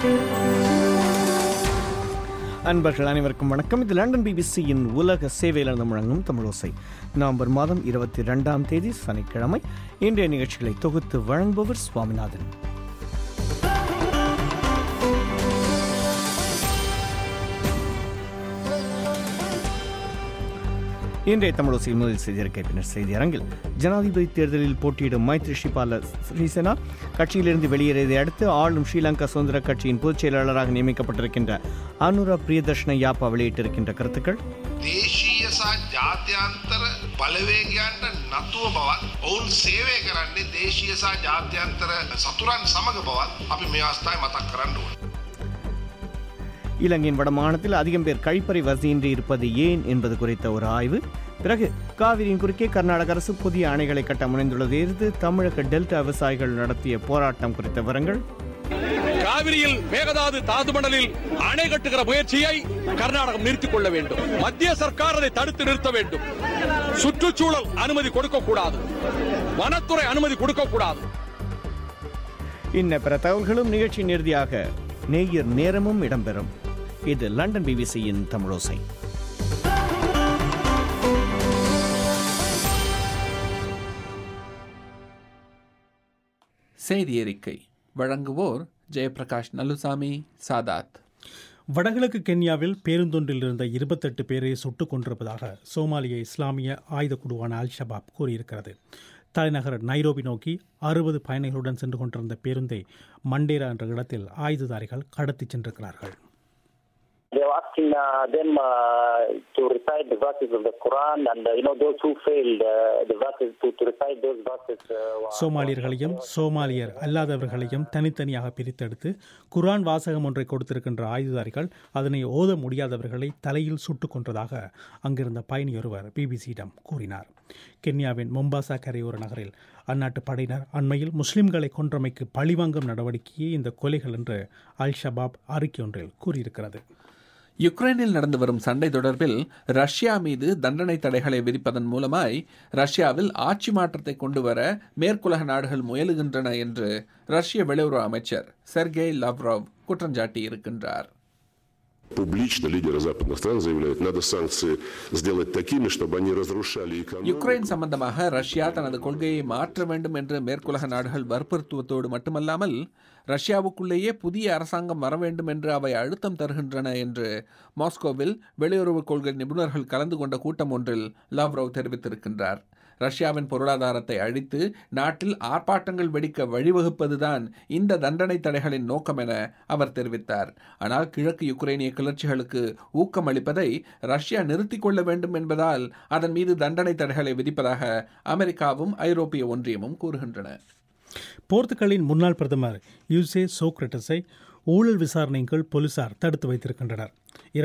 அன்பர்கள் அனைவருக்கும் வணக்கம். இது லண்டன் பிபிசியின் உலக சேவையிலிருந்து முழங்கும் தமிழோசை. நவம்பர் மாதம் 22 சனிக்கிழமை. இன்றைய நிகழ்ச்சிகளை தொகுத்து வழங்குபவர் சுவாமிநாதன். இன்றைய தமிழோசையில் முதல் செய்தியிருக்கை பின்னர் செய்தியரங்கில் ஜனாதிபதி தேர்தலில் போட்டியிடும் மைத்ரிபால சிறிசேனா கட்சியிலிருந்து வெளியேறியதை அடுத்து ஆளும் ஸ்ரீலங்கா சுதந்திர கட்சியின் பொதுச் செயலாளராக நியமிக்கப்பட்டிருக்கின்ற அனுரா பிரியதர்ஷன யாப்பா வெளியிட்டிருக்கின்ற கருத்துக்கள். දේශීය සහ ජාත්‍යන්තර බලවේගයන්ට නතුව බවත් ඔවුන් සේවය කරන්නේ දේශීය සහ ජාත්‍යන්තර සතුරන් සමග බවත් අපි මේ අවස්ථාවේ මතක් කරන්න ඕනේ. இலங்கையின் வடமாகாணத்தில் அதிகம் பேர் கழிப்பறை வசதியின்றி இருப்பது ஏன் என்பது குறித்த ஒரு ஆய்வு. பிறகு காவிரியின் குறுக்கே கர்நாடக அரசு புதிய அணைகளை கட்ட முனைந்துள்ளதை எதிர்த்து தமிழக டெல்டா விவசாயிகள் நடத்திய போராட்டம் குறித்த விவரங்கள். காவிரியில் மேகதாது தாதுமணலில் அணை கட்டுகிற முயற்சியை கர்நாடகம் நிறுத்திக் கொள்ள வேண்டும். மத்திய சர்க்கார் அதை தடுத்து நிறுத்த வேண்டும். சுற்றுச்சூழல் அனுமதி கொடுக்கக்கூடாது, வனத்துறை அனுமதி கொடுக்கக்கூடாது. இன்ன பிற தகவல்களும் நிகழ்ச்சியின் இறுதியாக நேயர் நேரமும் இடம்பெறும். இது லண்டன் பிபிசியின் தமிழோசை. செய்தி அறிக்கை வழங்குவோர் ஜெயபிரகாஷ் நல்லுசாமி சாதாத். வடகிழக்கு கென்யாவில் பேருந்தொன்றில் இருந்த 28 பேரை சுட்டுக் கொண்டிருப்பதாக சோமாலிய இஸ்லாமிய ஆயுத குழுவான அல் ஷபாப் கூறியிருக்கிறது. தலைநகர் நைரோபி நோக்கி 60 பயணிகளுடன் சென்று கொண்டிருந்த பேருந்தை மண்டேரா என்ற இடத்தில் ஆயுததாரிகள் கடத்திச் சென்றிருக்கிறார்கள். They were asking them to recite the verses of the Quran and those who failed the verses to recite those verses. சோமாலியர்களையும் சோமாலியர் அல்லாதவர்களையும் தனித்தனியாக பிரித்தெடுத்து குர்ஆன் வாசகம் ஒன்றை கொடுத்திருக்கின்ற ஆயுததாரிகள் அதனை ஓத முடியாதவர்களை தலையில் சுட்டுக் கொன்றதாக அங்கிருந்த பயணி ஒருவர் பிபிசியிடம் கூறினார். கென்யாவின் மொம்பாசா கரையோர நகரில் அந்நாட்டு படையினர் அண்மையில் முஸ்லிம்களை கொன்றமைக்கு பழிவாங்கும் நடவடிக்கையே இந்த கொலைகள் என்று அல் ஷபாப் அறிக்கை ஒன்றில் கூறியிருக்கிறது. யுக்ரைனில் நடந்து வரும் சண்டை தொடர்பில் ரஷ்யா மீது தண்டனை தடைகளை விதிப்பதன் மூலமாய் ரஷ்யாவில் ஆட்சி மாற்றத்தை கொண்டுவர மேற்குலக நாடுகள் முயலுகின்றன என்று ரஷ்ய வெளியுறவு அமைச்சர் செர்கேய் லாவ்ரோவ் குற்றஞ்சாட்டி இருக்கின்றார். Публично лидеры западных стран заявляют, надо санкции сделать такими, чтобы они разрушали экономику. யுக்ரைன் சம்பந்தமாக ரஷ்யா தனது கொள்கையை மாற்ற வேண்டும் என்று மேற்குலக நாடுகள் வற்புறுத்துவதோடு மட்டுமல்லாமல் ரஷ்யாவுக்குள்ளேயே புதிய அரசாங்கம் வர வேண்டும் என்று அவை அழுத்தம் தருகின்றன என்று மாஸ்கோவில் வெளியுறவு கொள்கை நிபுணர்கள் கலந்து கொண்ட கூட்டம் ஒன்றில் லாவ்ரோவ் தெரிவித்திருக்கின்றார். ரஷ்யாவின் பொருளாதாரத்தை அழித்து நாட்டில் ஆர்ப்பாட்டங்கள் வெடிக்க வழிவகுப்பதுதான் இந்த தண்டனை தடைகளின் நோக்கம் என அவர் தெரிவித்தார். ஆனால் கிழக்கு யுக்ரைனிய கிளர்ச்சிகளுக்கு ஊக்கம் அளிப்பதை ரஷ்யா நிறுத்திக் கொள்ள வேண்டும் என்பதால் அதன் மீது தண்டனை தடைகளை விதிப்பதாக அமெரிக்காவும் ஐரோப்பிய ஒன்றியமும் கூறுகின்றன. போர்த்துகலின் முன்னாள் பிரதமர் யூசே சோக்ரட்டஸை ஊழல் விசாரணையின் கீழ் போலீசார் தடுத்து வைத்திருக்கின்றனர்.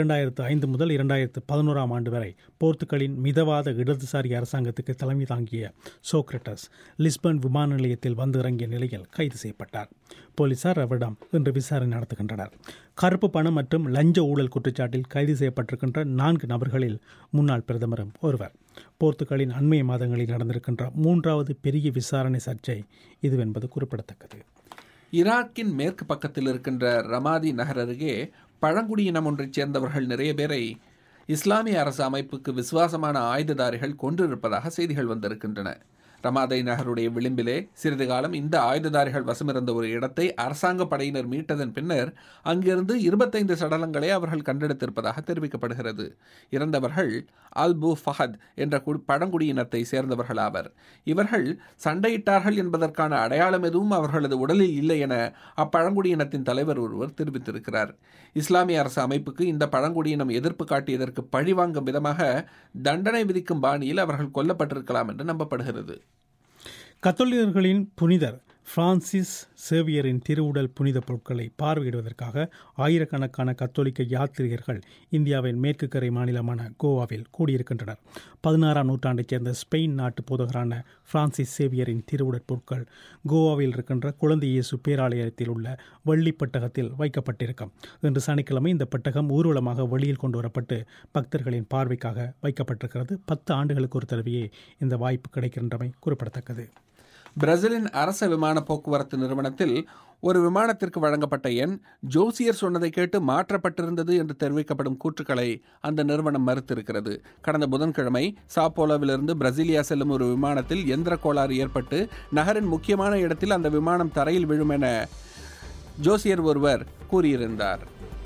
2005 முதல் 2011 ஆண்டு வரை போர்த்துகலின் மிதவாத இடதுசாரி அரசாங்கத்துக்கு தலைமை தாங்கிய சோக்ரட்டஸ் லிஸ்பன் விமான நிலையத்தில் வந்து இறங்கிய நிலையில் கைது செய்யப்பட்டார். போலீசார் அவரிடம் இன்று விசாரணை நடத்துகின்றனர். கருப்பு பணம் மற்றும் லஞ்ச ஊழல் குற்றச்சாட்டில் கைது செய்யப்பட்டிருக்கின்ற 4 நபர்களில் முன்னாள் பிரதமரும் ஒருவர். போர்த்துகலின் அண்மைய மாதங்களில் நடந்திருக்கின்ற 3வது பெரிய விசாரணை சர்ச்சை இதுவென்பது குறிப்பிடத்தக்கது. ஈராக்கின் மேற்கு பக்கத்தில் இருக்கின்ற ரமாதி நகர் அருகே பழங்குடியினம் ஒன்றைச் சேர்ந்தவர்கள் நிறைய பேரை இஸ்லாமிய அரசு அமைப்புக்கு விசுவாசமான ஆயுததாரிகள் கொன்றிருப்பதாக செய்திகள் வந்திருக்கின்றன. ரமாதை நகருடைய விளிம்பிலே சிறிது காலம் இந்த ஆயுததாரிகள் வசமிருந்த ஒரு இடத்தை அரசாங்க படையினர் மீட்டதன் பின்னர் அங்கிருந்து 25 சடலங்களை அவர்கள் கண்டெடுத்திருப்பதாக தெரிவிக்கப்படுகிறது. இறந்தவர்கள் அல்பு ஃபஹத் என்ற பழங்குடியினத்தை சேர்ந்தவர்கள் ஆவர். இவர்கள் சண்டையிட்டார்கள் என்பதற்கான அடையாளம் எதுவும் அவர்களது உடலில் இல்லை என அப்பழங்குடியினத்தின் தலைவர் ஒருவர் தெரிவித்திருக்கிறார். இஸ்லாமிய அரசு அமைப்புக்கு இந்த பழங்குடியினம் எதிர்ப்பு காட்டியதற்கு பழிவாங்கும் விதமாக தண்டனை விதிக்கும் பாணியில் அவர்கள் கொல்லப்பட்டிருக்கலாம் என்று நம்பப்படுகிறது. கத்தோலிக்கர்களின் புனிதர் பிரான்சிஸ் சேவியரின் திருவுடல் புனித பொருட்களை பார்வையிடுவதற்காக ஆயிரக்கணக்கான கத்தோலிக்க யாத்ரீகர்கள் இந்தியாவின் மேற்கு கரை மாநிலமான கோவாவில் கூடியிருக்கின்றனர். 16ஆம் நூற்றாண்டைச் சேர்ந்த ஸ்பெயின் நாட்டு போதகரான பிரான்சிஸ் சேவியரின் திருவுடல் பொருட்கள் கோவாவில் இருக்கின்ற குழந்தை இயேசு பேராலயத்தில் உள்ள வெள்ளி பெட்டகத்தில் வைக்கப்பட்டிருக்கும். இன்று சனிக்கிழமை இந்த பெட்டகம் ஊர்வலமாக வெளியில் கொண்டு வரப்பட்டு பக்தர்களின் பார்வைக்காக வைக்கப்பட்டிருக்கிறது. 10 ஆண்டுகளுக்கு ஒரு தடவையே இந்த வாய்ப்பு கிடைக்கின்றமை குறிப்பிடத்தக்கது. பிரேசிலின் அரச விமான போக்குவரத்து நிறுவனத்தில் ஒரு விமானத்திற்கு வழங்கப்பட்ட எண் ஜோசியர் சொன்னதை கேட்டு மாற்றப்பட்டிருந்தது என்று தெரிவிக்கப்படும் கூற்றுக்களை அந்த நிறுவனம் மறுத்திருக்கிறது. கடந்த புதன்கிழமை சாப்போலோவிலிருந்து பிரேசிலியா செல்லும் ஒரு விமானத்தில் எந்திர கோளாறு ஏற்பட்டு நகரின் முக்கியமான இடத்தில் அந்த விமானம் தரையில் விழும் என ஜோசியர் ஒருவர் கூறியிருந்தார்.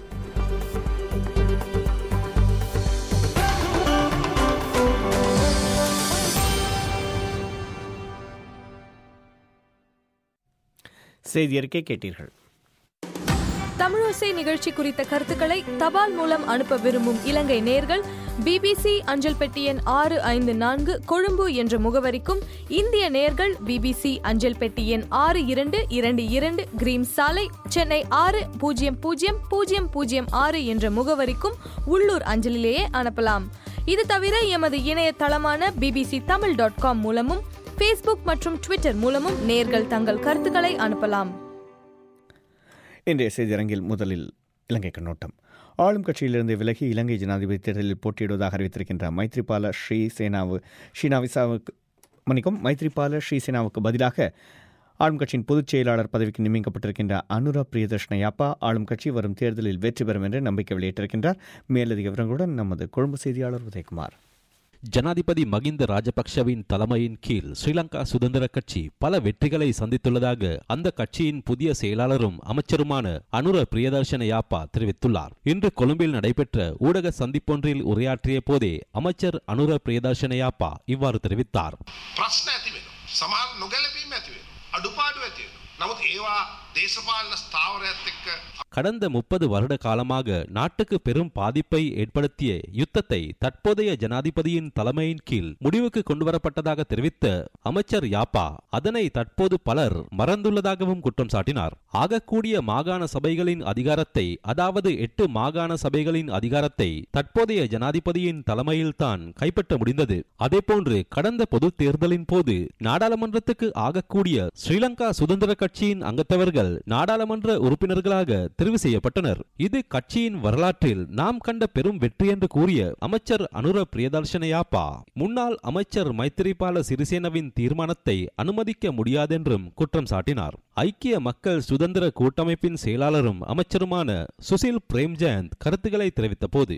செய்தி அறிக்கை கேட்டீர்கள். தமிழோசை நிகழ்ச்சி குறித்த கருத்துக்களை தபால் மூலம் அனுப்ப விரும்பும் இலங்கை நேயர்கள் BBC அஞ்சல் பெட்டி எண் 654 கொழும்பு என்ற முகவரிக்கும், இந்திய நேயர்கள் BBC அஞ்சல் பெட்டி எண் 6222 கிரீம் சாலை, சென்னை 600006 என்ற முகவரிக்கும் உள்ளூர் அஞ்சலிலேயே அனுப்பலாம். இது தவிர எமது இணையதளமான bbctamil.com மூலமும் ஃபேஸ்புக் மற்றும் ட்விட்டர் மூலமும் நேயர்கள் தங்கள் கருத்துக்களை அனுப்பலாம். இன்றைய செய்தியரங்கில் முதலில் இலங்கை கண்ணோட்டம். ஆளும் கட்சியிலிருந்து விலகி இலங்கை ஜனாதிபதி தேர்தலில் போட்டியிடுவதாக அறிவித்திருக்கின்ற மைத்ரிபால ஸ்ரீசேனாவுக்கு பதிலாக ஆளும் கட்சியின் பொதுச் செயலாளர் பதவிக்கு நியமிக்கப்பட்டிருக்கின்ற அனுரா பிரியதர்ஷனயாப்பா ஆளும் கட்சி வரும் தேர்தலில் வெற்றி பெறும் என்று நம்பிக்கை வெளியிட்டிருக்கின்றார். மேலதிக விவரங்களுடன் நமது கொழும்பு செய்தியாளர் உதயகுமார். ஜனாதிபதி மகிந்த ராஜபக்ஷவின் தலைமையின் கீழ் ஸ்ரீலங்கா சுதந்திர கட்சி பல வெற்றிகளை சந்தித்துள்ளதாக அந்த கட்சியின் புதிய செயலாளரும் அமைச்சருமான அனுர பிரியதர்ஷனயாப்பா தெரிவித்துள்ளார். இன்று கொழும்பில் நடைபெற்ற ஊடக சந்திப்பொன்றில் உரையாற்றிய போதே அமைச்சர் அனுர பிரியதர்ஷனயாப்பா இவ்வாறு தெரிவித்தார். கடந்த 30 வருட காலமாக நாட்டுக்கு பெரும் பாதிப்பை ஏற்படுத்திய யுத்தத்தை தற்போதைய ஜனாதிபதியின் தலைமையின் கீழ் முடிவுக்கு கொண்டுவரப்பட்டதாக தெரிவித்த அமைச்சர் யாப்பா அதனை தற்போது பலர் மறந்துள்ளதாகவும் குற்றம் சாட்டினார். ஆகக்கூடிய மாகாண சபைகளின் அதிகாரத்தை, அதாவது 8 மாகாண சபைகளின் அதிகாரத்தை தற்போதைய ஜனாதிபதியின் தலைமையில்தான் கைப்பற்ற முடிந்தது. அதேபோன்று கடந்த பொது தேர்தலின் போது நாடாளுமன்றத்துக்கு ஆகக்கூடிய ஸ்ரீலங்கா சுதந்திர கட்சியின் அங்கத்தவர்கள் நாடாளுமன்ற உறுப்பினர்களாக தெரிவு செய்யப்பட்டனர். இது கட்சியின் வரலாற்றில் நாம் கண்ட பெரும் வெற்றி என்று கூறிய அமைச்சர் அனுர பிரியதர்ஷனயாப்பா முன்னாள் அமைச்சர் மைத்திரிபால சிறிசேனவின் தீர்மானத்தை அனுமதிக்க முடியாதென்றும் குற்றம் சாட்டினார். ஐக்கிய மக்கள் சுதந்திர கூட்டமைப்பின் செயலாளரும் அமைச்சருமான சுசில் பிரேம்ஜயந்த் கருத்துக்களை தெரிவித்த போது,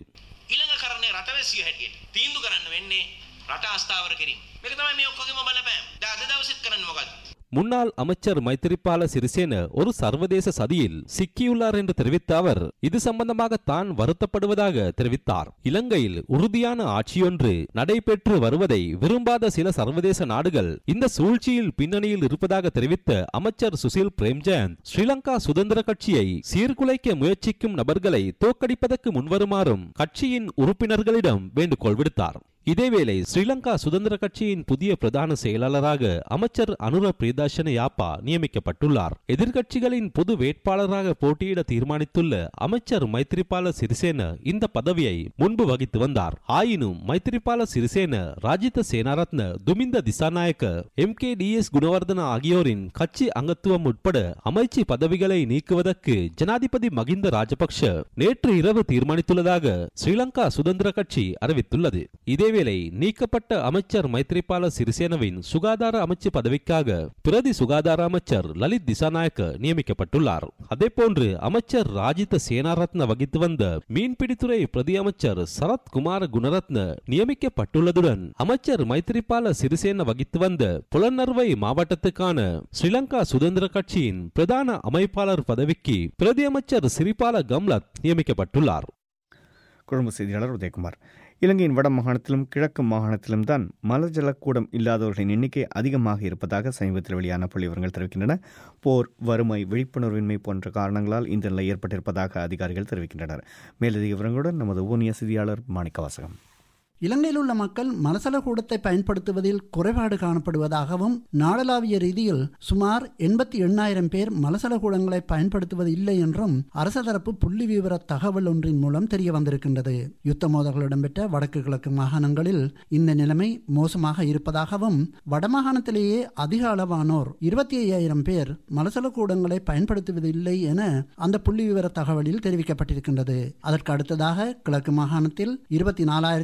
முன்னாள் அமைச்சர் மைத்திரிபால சிறிசேன ஒரு சர்வதேச சதியில் சிக்கியுள்ளார் என்று தெரிவித்த அவர் இது சம்பந்தமாக தான் வருத்தப்படுவதாக தெரிவித்தார். இலங்கையில் உறுதியான ஆட்சியொன்று நடைபெற்று வருவதை விரும்பாத சில சர்வதேச நாடுகள் இந்த சூழ்ச்சியில் பின்னணியில் இருப்பதாக தெரிவித்த அமைச்சர் சுசில் பிரேம்ஜயந்த் ஸ்ரீலங்கா சுதந்திர கட்சியை சீர்குலைக்க முயற்சிக்கும் நபர்களை தோற்கடிப்பதற்கு முன்வருமாறும் கட்சியின் உறுப்பினர்களிடம் வேண்டுகோள் விடுத்தார். இதேவேளை ஸ்ரீலங்கா சுதந்திர கட்சியின் புதிய பிரதான செயலாளராக அமைச்சர் அனுர பிரியதர்ஷனயாப்பா நியமிக்கப்பட்டுள்ளார். எதிர்க்கட்சிகளின் பொது வேட்பாளராக போட்டியிட தீர்மானித்துள்ள அமைச்சர் மைத்திரிபால சிறிசேன இந்த பதவியை முன்பு வகித்து வந்தார். ஆயினும் மைத்திரிபால சிறிசேன, ராஜித சேனாரத்ன, துமிந்த திசாநாயக்க, MKDS குணவர்தன ஆகியோரின் கட்சி அங்கத்துவம் உட்பட அமைச்சு பதவிகளை நீக்குவதற்கு ஜனாதிபதி மகிந்த ராஜபக்ஷ நேற்று இரவு தீர்மானித்துள்ளதாக ஸ்ரீலங்கா சுதந்திர கட்சி அறிவித்துள்ளது. இதேவேளை நீக்கப்பட்ட அமைச்சர் மைத்திரிபால சிறிசேனவின் சுகாதார அமைச்சு பதவிக்காக பிரதி சுகாதார அமைச்சர் லலித் திசாநாயக்க நியமிக்கப்பட்டுள்ளார். அதேபோன்று அமைச்சர் ராஜித சேனாரத்ன வகித்து வந்த மீன்பிடித்துறை பிரதி அமைச்சர் சரத்குமார குணரத்ன நியமிக்கப்பட்டுள்ளதுடன் அமைச்சர் மைத்திரிபால சிறிசேன வகித்து வந்த புலனறுவை மாவட்டத்துக்கான ஸ்ரீலங்கா சுதந்திர கட்சியின் பிரதான அமைப்பாளர் பதவிக்கு பிரதி அமைச்சர் சிறிபால கம்லத் நியமிக்கப்பட்டுள்ளார். கொழும்பு செய்தியாளர் உதயகுமார். இலங்கையின் வட மாகாணத்திலும் கிழக்கு மாகாணத்திலும் தான் மலஜலக்கூடம் இல்லாதவர்களின் எண்ணிக்கை அதிகமாக இருப்பதாக சமீபத்தில் வெளியான புள்ளிவிவரங்கள் தெரிவிக்கின்றன. போர், வறுமை, விழிப்புணர்வின்மை போன்ற காரணங்களால் இந்த நிலை ஏற்பட்டிருப்பதாக அதிகாரிகள் தெரிவிக்கின்றனர். மேலதிக விவரங்களுடன் நமது ஊனிய செய்தியாளர் மாணிக்கவாசகம். இலங்கையில் உள்ள மக்கள் மலசல கூடத்தை பயன்படுத்துவதில் குறைபாடு காணப்படுவதாகவும், நாடளாவிய ரீதியில் சுமார் 88,000 பேர் மலசல கூடங்களை பயன்படுத்துவது இல்லை என்றும் அரச தரப்பு புள்ளி விவர தகவல் ஒன்றின் மூலம் தெரிய வந்திருக்கின்றது. யுத்த மோதல்கள் இடம்பெற்ற வடக்கு கிழக்கு மாகாணங்களில் இந்த நிலைமை மோசமாக இருப்பதாகவும், வடமாகாணத்திலேயே அதிக அளவானோர் 25,000 பேர் மலசல கூடங்களை பயன்படுத்துவதில்லை என அந்த புள்ளி விவர தகவலில் தெரிவிக்கப்பட்டிருக்கின்றது. அதற்கு அடுத்ததாக கிழக்கு மாகாணத்தில் 24,500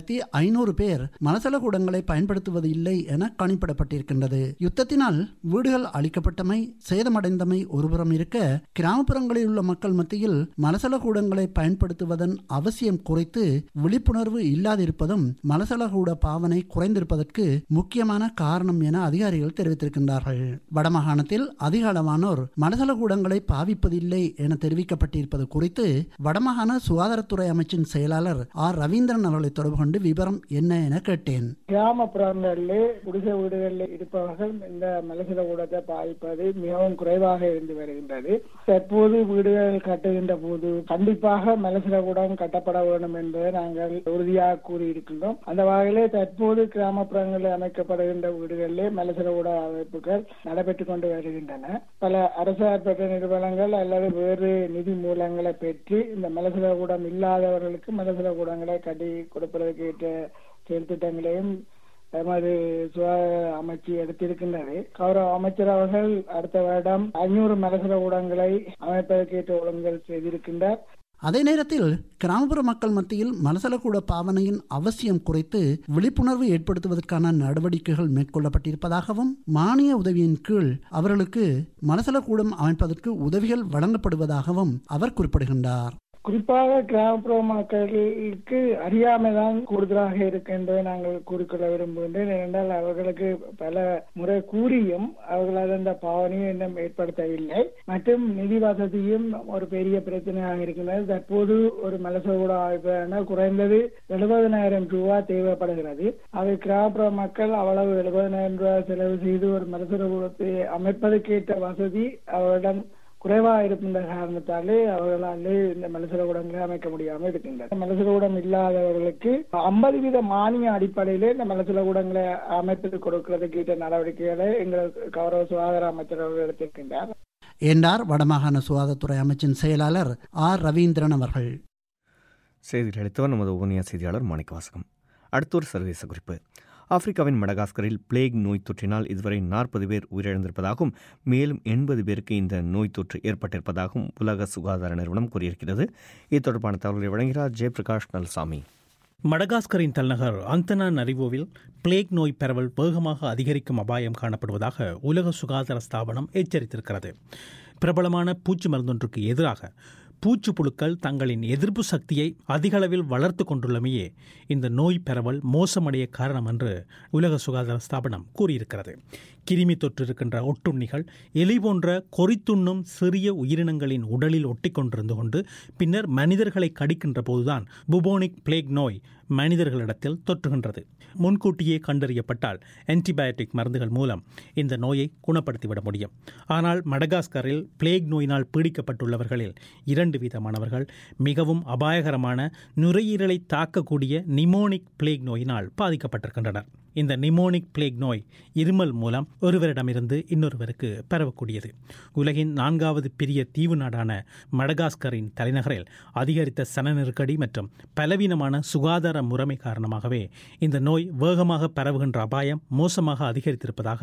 500 பேர் மலசலகூடங்களை பயன்படுத்துவது இல்லை என கணிப்பிடப்பட்டிருக்கின்றது. யுத்தத்தினால் வீடுகள் அழிக்கப்பட்டமை, சேதமடைந்தமை ஒருபுறம் இருக்க, கிராமப்புறங்களில் உள்ள மக்கள் மத்தியில் மலசலகூடங்களை பயன்படுத்துவதன் அவசியம் குறித்து விழிப்புணர்வு இல்லாதிருப்பதும் மலசலகூட பாவனை குறைந்திருப்பதற்கு முக்கியமான காரணம் என அதிகாரிகள் தெரிவித்திருக்கின்றார்கள். வடமாகாணத்தில் அதிக அளவானோர் மலசலகூடங்களை பாவிப்பதில்லை என தெரிவிக்கப்பட்டிருப்பது குறித்து வடமாகாண சுகாதாரத்துறை அமைச்சின் செயலாளர் ஆர் ரவீந்திரன் அவர்களை தொடர்பு கொண்டு விவரம் என்ன என கேட்டேன். கிராமப்புறங்களிலே குடிசை வீடுகளில் இருப்பவர்கள் இந்த மலசலகூடத்தை பாவிப்பது மிகவும் குறைவாக இருந்து வருகின்றது. தற்போது வீடுகள் கட்டுகின்ற போது கண்டிப்பாக மலசலகூடம் கட்டப்பட வேண்டும் என்பதை நாங்கள் உறுதியாக கூறியிருக்கின்றோம். அந்த வகையிலே தற்போது கிராமப்புறங்களில் அமைக்கப்படுகின்ற வீடுகளிலே மலசலகூட அமைப்புகள் நடைபெற்றுக் கொண்டு வருகின்றன. பல அரசார் பெற்ற நிறுவனங்கள் அல்லது வேறு நிதி மூலங்களை பெற்று இந்த மலசலகூடம் இல்லாதவர்களுக்கு மலசலகூடங்களை கட்டி கொடுப்பதற்கு ஏற்ற செயல் திட்டங்களையும் எமது சுகாதார அமைச்சு எடுத்திருக்கின்றது. கௌரவ அமைச்சர் அவர்கள் அடுத்த வருடம் 500 மலசலகூடங்களை அமைப்பதற்கு ஏற்ற ஒழுங்குகள் செய்திருக்கின்றார். அதே நேரத்தில் கிராமப்புற மக்கள் மத்தியில் மலசலகூட பாவனையின் அவசியம் குறித்து விழிப்புணர்வு ஏற்படுத்துவதற்கான நடவடிக்கைகள் மேற்கொள்ளப்பட்டிருப்பதாகவும், மானிய உதவியின் கீழ் அவர்களுக்கு மலசலகூடம் அமைப்பதற்கு உதவிகள் வழங்கப்படுவதாகவும் அவர் குறிப்பிடுகின்றார். குறிப்பாக கிராமப்புற மக்களுக்கு அறியாமைதான் கூடுதலாக இருக்கு என்பதை நாங்கள் கூறிக்கொள்ள விரும்புகின்றேன். ஏனென்றால் அவர்களுக்கு பல முறை கூறியும் அவர்கள் அந்த பாவனையை இன்னும் ஏற்படுத்தவில்லை. மற்றும் நிதி வசதியும் ஒரு பெரிய பிரச்சனையாக இருக்கின்றது. தற்போது ஒரு மலசலகூட அமைப்பு குறைந்தது 70,000 ரூபாய் தேவைப்படுகிறது. அவை கிராமப்புற மக்கள் அவ்வளவு 70,000 ரூபாய் செலவு செய்து ஒரு மலசலகூடத்தை அமைப்பதற்கேற்ற வசதி அவரிடம் குறைவாக இருக்கின்ற காரணத்தாலே அவர்களாலே இந்த மலசலகூடங்களை அமைக்க முடியாமல் இருக்கின்றன. மலசலகூடம் இல்லாதவர்களுக்கு 50% மானிய அடிப்படையிலே இந்த மலசலகூடங்களை அமைப்பது கொடுக்கிறதுக்கு ஏற்ற நடவடிக்கைகளை எங்கள் கௌரவ சுகாதார அமைச்சர் அவர்கள் எடுத்திருக்கின்றார் என்றார் வடமாகாண சுகாதாரத்துறை அமைச்சின் செயலாளர் ஆர் ரவீந்திரன் அவர்கள். செய்திகள் அளித்தவர் நமது உபநியா செய்தியாளர் மாணிக்கவாசகம். அடுத்த ஒரு சர்வதேச குறிப்பு. ஆப்பிரிக்காவின் மடகாஸ்கரில் பிளேக் நோய் தொற்றினால் இதுவரை 40 பேர் உயிரிழந்திருப்பதாகவும் மேலும் 80 பேருக்கு இந்த நோய் தொற்று ஏற்பட்டிருப்பதாகவும் உலக சுகாதார நிறுவனம் கூறியிருக்கிறது. இது தொடர்பான தகவல்களை வழங்குகிறார் ஜெயபிரகாஷ் நல்சாமி. மடகாஸ்கரின் தலைநகர் அந்தனானரிவோவில் பிளேக் நோய் பரவல் வேகமாக அதிகரிக்கும் அபாயம் காணப்படுவதாக உலக சுகாதார ஸ்தாபனம் எச்சரித்திருக்கிறது. பிரபலமான பூச்சி மருந்தொன்றுக்கு எதிராக பூச்சிப்புழுக்கள் தங்களின் எதிர்ப்பு சக்தியை அதிகளவில் வளர்த்து கொண்டுள்ளமையே இந்த நோய் பரவல் மோசமடைய காரணம் என்று உலக சுகாதார ஸ்தாபனம் கூறியிருக்கிறது. கிருமி தொற்று இருக்கின்ற ஒட்டுண்ணிகள் எலி போன்ற கொறித்துண்ணும் சிறிய உயிரினங்களின் உடலில் ஒட்டி கொண்டிருந்து கொண்டு பின்னர் மனிதர்களை கடிக்கின்ற போதுதான் புபோனிக் பிளேக் நோய் மனிதர்களிடத்தில் தொற்றுகின்றது. முன்கூட்டியே கண்டறியப்பட்டால் ஆன்டிபயோட்டிக் மருந்துகள் மூலம் இந்த நோயை குணப்படுத்திவிட முடியும். ஆனால் மடகாஸ்கரில் பிளேக் நோயினால் பீடிக்கப்பட்டுள்ளவர்களில் 2 வீதமானவர்கள் மிகவும் அபாயகரமான நுரையீரலை தாக்கக்கூடிய நிமோனிக் பிளேக் நோயினால் பாதிக்கப்பட்டிருக்கின்றனர். இந்த நிமோனிக் பிளேக் நோய் இருமல் மூலம் ஒருவரிடமிருந்து இன்னொருவருக்கு பரவக்கூடியது. உலகின் 4வது பெரிய தீவு நாடான மடகாஸ்கரின் தலைநகரில் அதிகரித்த சன நெருக்கடி மற்றும் பலவீனமான சுகாதார முறைமை காரணமாகவே இந்த நோய் வேகமாக பரவுகின்ற அபாயம் மோசமாக அதிகரித்திருப்பதாக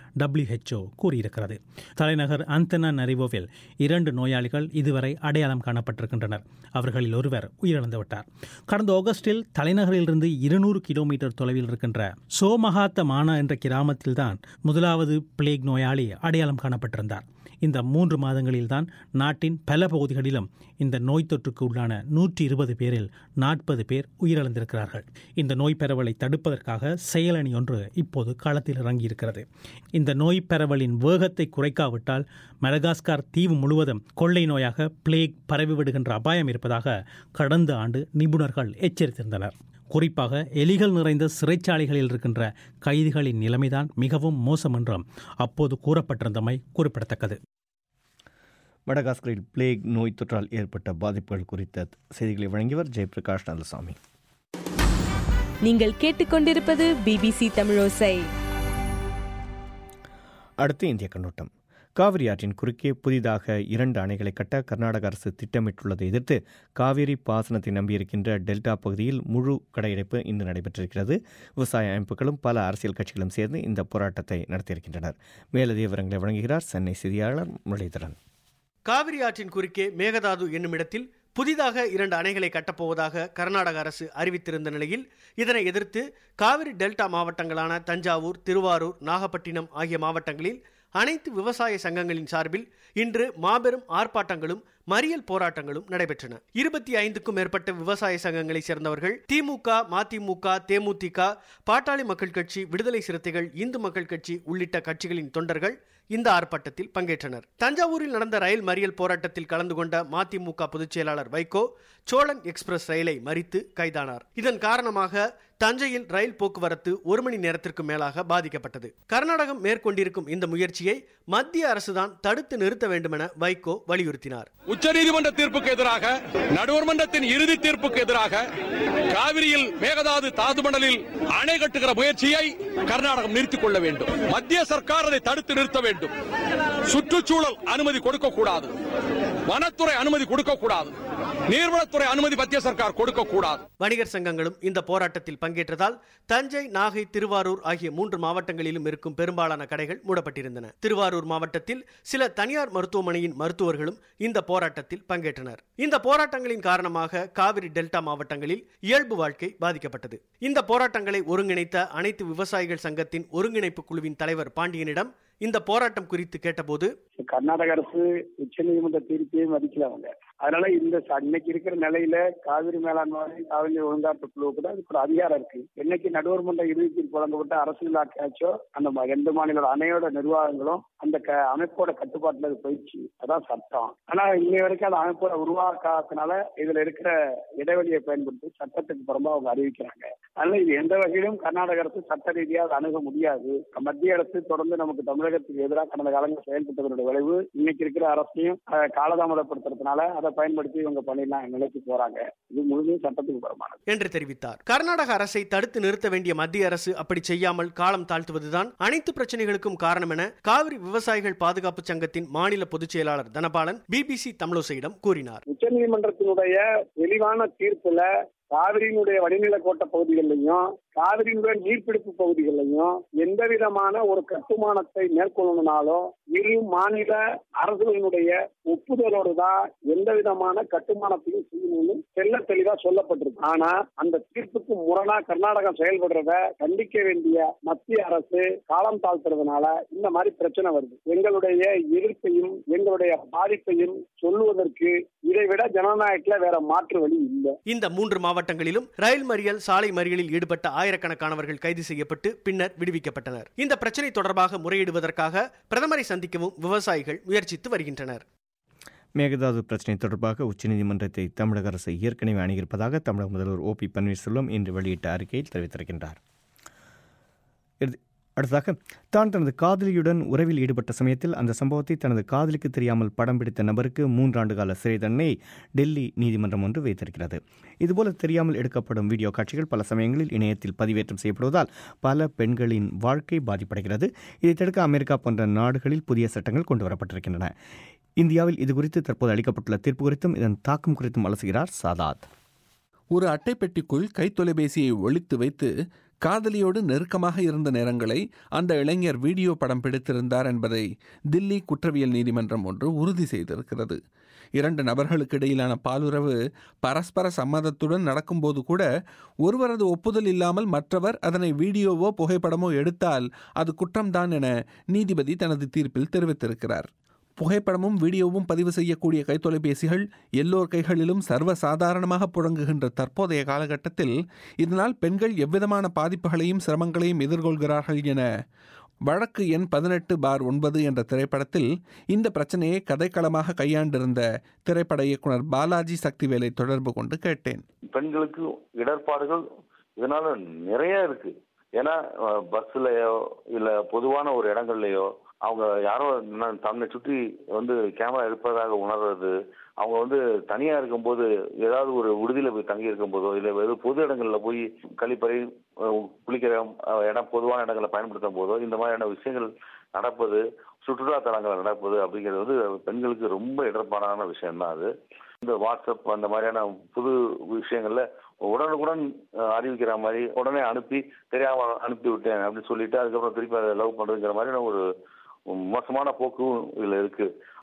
WHO கூறியிருக்கிறது. தலைநகர் அந்தனானரிவோவில் 2 நோயாளிகள் இதுவரை அடையாளம் காணப்பட்டிருக்கின்றனர். அவர்களில் ஒருவர் உயிரிழந்துவிட்டார். கடந்த ஆகஸ்டில் தலைநகரிலிருந்து 200 கிலோமீட்டர் தொலைவில் இருக்கின்ற சோமஹாத்த மானா என்ற கிராமத்தில்தான் முதலாவது பிளேக் நோயாளி அடையாளம் காணப்பட்டிருந்தார். இந்த 3 மாதங்களில்தான் நாட்டின் பல பகுதிகளிலும் இந்த நோய் தொற்றுக்கு உள்ளான 120 பேரில் 40 பேர் உயிரிழந்திருக்கிறார்கள். இந்த நோய் பரவலை தடுப்பதற்காக செயலணி ஒன்று இப்போது களத்தில் இறங்கியிருக்கிறது. இந்த நோய் பரவலின் வேகத்தை குறைக்காவிட்டால் மடகாஸ்கர் தீவு முழுவதும் கொள்ளை நோயாக பிளேக் பரவிவிடுகின்ற அபாயம் இருப்பதாக கடந்த ஆண்டு நிபுணர்கள் எச்சரித்திருந்தனர். குறிப்பாக எலிகள் நிறைந்த சிறைச்சாலைகளில் இருக்கின்ற கைதிகளின் நிலைமைதான் மிகவும் மோசம் என்றும் அப்போது கூறப்பட்டிருந்தமை குறிப்பிடத்தக்கது. மடகாஸ்கரில் பிளேக் நோய் தொற்றால் ஏற்பட்ட பாதிப்புகள் குறித்த செய்திகளை வழங்கியவர் ஜெயபிரகாஷ் நல்சாமி. நீங்கள் கேட்டுக்கொண்டிருப்பது BBC தமிழோசை. அடுத்து இந்திய கண்ணோட்டம். காவிரி ஆற்றின் குறுக்கே புதிதாக 2 அணைகளை கட்ட கர்நாடக அரசு திட்டமிட்டுள்ளதை எதிர்த்து காவிரி பாசனத்தை நம்பியிருக்கின்ற டெல்டா பகுதியில் முழு கடையடைப்பு இன்று நடைபெற்றிருக்கிறது. விவசாய அமைப்புகளும் பல அரசியல் கட்சிகளும் சேர்ந்து இந்த போராட்டத்தை நடத்தியிருக்கின்றனர். மேலதிக விவரங்களை வழங்குகிறார் சென்னை செய்தியாளர் முரளிதரன். காவிரி ஆற்றின் குறுக்கே மேகதாது என்னும் இடத்தில் புதிதாக 2 அணைகளை கட்டப்போவதாக கர்நாடக அரசு அறிவித்திருந்த நிலையில் இதனை எதிர்த்து காவிரி டெல்டா மாவட்டங்களான தஞ்சாவூர், திருவாரூர், நாகப்பட்டினம் ஆகிய மாவட்டங்களில் அனைத்து விவசாய சங்கங்களின் சார்பில் இன்று மாபெரும் ஆர்ப்பாட்டங்களும் மறியல் போராட்டங்களும் நடைபெற்றன. 25க்கும் மேற்பட்ட விவசாய சங்கங்களை சேர்ந்தவர்கள் திமுக, மதிமுக, தேமுதிக, பாட்டாளி மக்கள் கட்சி, விடுதலை சிறுத்தைகள், இந்து மக்கள் கட்சி உள்ளிட்ட கட்சிகளின் தொண்டர்கள் இந்த ஆர்ப்பாட்டத்தில் பங்கேற்றனர். தஞ்சாவூரில் நடந்த ரயில் மறியல் போராட்டத்தில் கலந்து கொண்ட மதிமுக பொதுச் செயலாளர் வைகோ சோழன் எக்ஸ்பிரஸ் ரயிலை மறித்து கைதானார். இதன் காரணமாக தஞ்சையில் ரயில் போக்குவரத்து 1 மணி நேரத்திற்கு மேலாக பாதிக்கப்பட்டது. கர்நாடகம் மேற்கொண்டிருக்கும் இந்த முயற்சியை மத்திய அரசுதான் தடுத்து நிறுத்த வேண்டும் என வைகோ வலியுறுத்தினார். உச்சநீதிமன்ற தீர்ப்புக்கு எதிராக, நடுவர் மன்றத்தின் இறுதி தீர்ப்புக்கு எதிராக காவிரியில் மேகதாது தாதுமணலில் அணை கட்டுகிற முயற்சியை கர்நாடகம் நிறுத்திக் கொள்ள வேண்டும். மத்திய சர்க்கார் அதை தடுத்து நிறுத்த வேண்டும். சுற்றுச்சூழல் அனுமதி கொடுக்கக்கூடாது, வனத்துறை அனுமதி கொடுக்கக்கூடாது, நீர்வளத்துறை அனுமதி மத்திய சர்க்கார் கொடுக்கக்கூடாது. வணிகர் சங்கங்களும் இந்த போராட்டத்தில் பங்கேற்றதால் தஞ்சை, நாகை, திருவாரூர் ஆகிய 3 மாவட்டங்களிலும் இருக்கும் பெரும்பாலான கடைகள் மூடப்பட்டிருந்தன. திருவாரூர் மாவட்டத்தில் சில தனியார் மருத்துவமனையின் மருத்துவர்களும் இந்த போராட்டத்தில் பங்கேற்றனர். இந்த போராட்டங்களின் காரணமாக காவிரி டெல்டா மாவட்டங்களில் இயல்பு வாழ்க்கை பாதிக்கப்பட்டது. இந்த போராட்டங்களை ஒருங்கிணைத்த அனைத்து விவசாயிகள் சங்கத்தின் ஒருங்கிணைப்பு குழுவின் தலைவர் பாண்டியனிடம் இந்த போராட்டம் குறித்து கேட்டபோது, கர்நாடக அரசு உச்சநீதிமன்ற தீர்ப்பையும் மதிக்கல அவங்க. அதனால இந்த இன்னைக்கு இருக்கிற நிலையில காவிரி மேலாண்மை, காவிரி ஒழுங்காற்று குழுவுக்கு தான் இதுக்கு ஒரு அதிகாரம் இருக்கு. என்னைக்கு நடுவர் மன்ற இறுதி தீர்ப்பு வழங்கப்பட்ட அரசியலாக்காச்சோ அந்த 2 மாநில அணையோட நிர்வாகங்களும் அந்த அமைப்போட கட்டுப்பாட்டுல அது போயிடுச்சு. அதான் சட்டம். ஆனா இன்னை வரைக்கும் அந்த அமைப்போட உருவாக்காதனால இதுல இருக்கிற இடைவெளியை பயன்படுத்தி சட்டத்துக்கு புறம்பா அவங்க அறிவிக்கிறாங்க. அதனால இது எந்த வகையிலும் கர்நாடக அரசு சட்ட ரீதியாக அணுக முடியாது. மத்திய அரசு தொடர்ந்து நமக்கு தமிழகத்துக்கு எதிராக கடந்த காலங்களில் செயல்பட்டதனுடைய விளைவு இன்னைக்கு இருக்கிற அரசையும் காலதாமதப்படுத்துறதுனால அதை பயன்படுத்தி இவங்க பண்ணிடலாம் நிலைக்கு போறாங்க. இது முழுமையும் சட்டத்துக்கு புறமானது என்று தெரிவித்தார். கர்நாடக அரசை தடுத்து நிறுத்த வேண்டிய மத்திய அரசு அப்படி செய்யாமல் காலம் தாழ்த்துவதுதான் அனைத்து பிரச்சனைகளுக்கும் காரணம் என காவிரி விவசாயிகள் பாதுகாப்பு சங்கத்தின் மாநில பொதுச் செயலாளர் தனபாலன் பிபிசி தமிழோசையிடம் கூறினார். உச்சநீதிமன்றத்தினுடைய தெளிவான தீர்ப்புல காவிரியினுடைய வடிநில கோட்ட பகுதிகளிலையும் காவிரியினுடைய நீர்பிடிப்பு பகுதிகளிலையும் எந்த விதமான ஒரு கட்டுமானத்தை மேற்கொள்ளணும்னாலும் இரு மாநில அரசுகளினுடைய ஒப்புதலோடு தான் எந்த விதமான கட்டுமானத்தையும் செய்யணும்னு தெல்ல தெளிவா சொல்லப்பட்டிருக்கு. ஆனா அந்த தீர்ப்புக்கு முரணா கர்நாடகம் செயல்படுறத கண்டிக்க வேண்டிய மத்திய அரசு காலம் தாழ்த்துறதுனால இந்த மாதிரி பிரச்சனை வருது. எங்களுடைய எதிர்ப்பையும் எங்களுடைய பாதிப்பையும் சொல்லுவதற்கு இதைவிட ஜனநாயகத்துல வேற மாற்று வழி இல்லை. இந்த 3 மாவட்டங்களிலும் ரயில் மறியல், சாலை மறியலில் ஈடுபட்ட ஆயிரக்கணக்கானவர்கள் கைது செய்யப்பட்டு பின்னர் விடுவிக்கப்பட்டனர். இந்த பிரச்சனை தொடர்பாக முறையிடுவதற்காக பிரதமரை சந்திக்கவும் விவசாயிகள் முயற்சித்து வருகின்றனர். மேகதாது பிரச்சினை தொடர்பாக உச்சநீதிமன்றத்தை தமிழக அரசு ஏற்கனவே அணுகியிருப்பதாக தமிழக முதல்வர் ஓ.பி. பன்னீர்செல்வம் இன்று வெளியிட்ட அறிக்கையில் தெரிவித்திருக்கின்றார். அடுத்ததாக, தான் தனது காதலியுடன் உறவில் ஈடுபட்ட சமயத்தில் அந்த சம்பவத்தை தனது காதலிக்கு தெரியாமல் படம் பிடித்த நபருக்கு 3 ஆண்டு கால சிறை தண்டனையை டெல்லி நீதிமன்றம் ஒன்று வைத்திருக்கிறது. இதுபோல தெரியாமல் எடுக்கப்படும் வீடியோ காட்சிகள் பல சமயங்களில் இணையத்தில் பதிவேற்றம் செய்யப்படுவதால் பல பெண்களின் வாழ்க்கை பாதிப்படைகிறது. இதை தடுக்க அமெரிக்கா போன்ற நாடுகளில் புதிய சட்டங்கள் கொண்டுவரப்பட்டிருக்கின்றன. இந்தியாவில் இதுகுறித்து தற்போது அளிக்கப்பட்டுள்ள தீர்ப்பு குறித்தும் இதன் தாக்கம் குறித்தும் அலசுகிறார் சாதாத். ஒரு அட்டைப்பெட்டிக்குள் கைத்தொலைபேசியை ஒளித்து வைத்து காதலியோடு நெருக்கமாக இருந்த நேரங்களை அந்த இளைஞர் வீடியோ படம் பிடித்திருந்தார் என்பதை தில்லி குற்றவியல் நீதிமன்றம் ஒன்று உறுதி செய்திருக்கிறது. 2 நபர்களுக்கு இடையிலான பாலுறவு பரஸ்பர சம்மதத்துடன் நடக்கும்போது கூட ஒருவரது ஒப்புதல் இல்லாமல் மற்றவர் அதனை வீடியோவோ புகைப்படமோ எடுத்தால் அது குற்றம்தான் என நீதிபதி தனது தீர்ப்பில் தெரிவித்திருக்கிறார். புகைப்படமும் வீடியோவும் பதிவு செய்யக்கூடிய கைத்தொலைபேசிகள் எல்லோர் கைகளிலும் சர்வசாதாரணமாக புழங்குகின்ற தற்போதைய காலகட்டத்தில் இதனால் பெண்கள் எவ்விதமான பாதிப்புகளையும் சிரமங்களையும் எதிர்கொள்கிறார்கள் என வழக்கு எண் 18/9 என்ற திரைப்படத்தில் இந்த பிரச்சனையை கதைக்களமாக கையாண்டிருந்த திரைப்பட இயக்குனர் பாலாஜி சக்திவேலை தொடர்பு கொண்டு கேட்டேன். பெண்களுக்கு இடர்பாடுகள் இதனால நிறைய இருக்கு. ஏன்னா பஸ்லயோ இல்ல பொதுவான ஒரு இடங்கள்லயோ அவங்க யாரோ தன்னை சுற்றி கேமரா எடுப்பதாக உணர்றது, அவங்க தனியா இருக்கும்போது ஏதாவது ஒரு விடுதியில போய் தங்கி இருக்கும் போதோ இல்ல பொது இடங்கள்ல போய் கழிப்பறை, குளிக்கிற இடம், பொதுவான இடங்களை பயன்படுத்தும் போதோ இந்த மாதிரியான விஷயங்கள் நடப்பது, சுற்றுலா தலங்கள் நடப்பது அப்படிங்கிறது பெண்களுக்கு ரொம்ப இடர்பாடான விஷயம்தான். அது இந்த வாட்ஸ்அப் அந்த மாதிரியான புது விஷயங்கள்ல உடனுக்குடன் அறிவிக்கிற மாதிரி உடனே அனுப்பி தெரியாம அனுப்பி விட்டேன் அப்படின்னு சொல்லிட்டு அதுக்கப்புறம் திருப்பி அதை லவ் பண்றதுங்கிற மாதிரியான ஒரு மோசமான போக்கும் இதுல இருக்கு.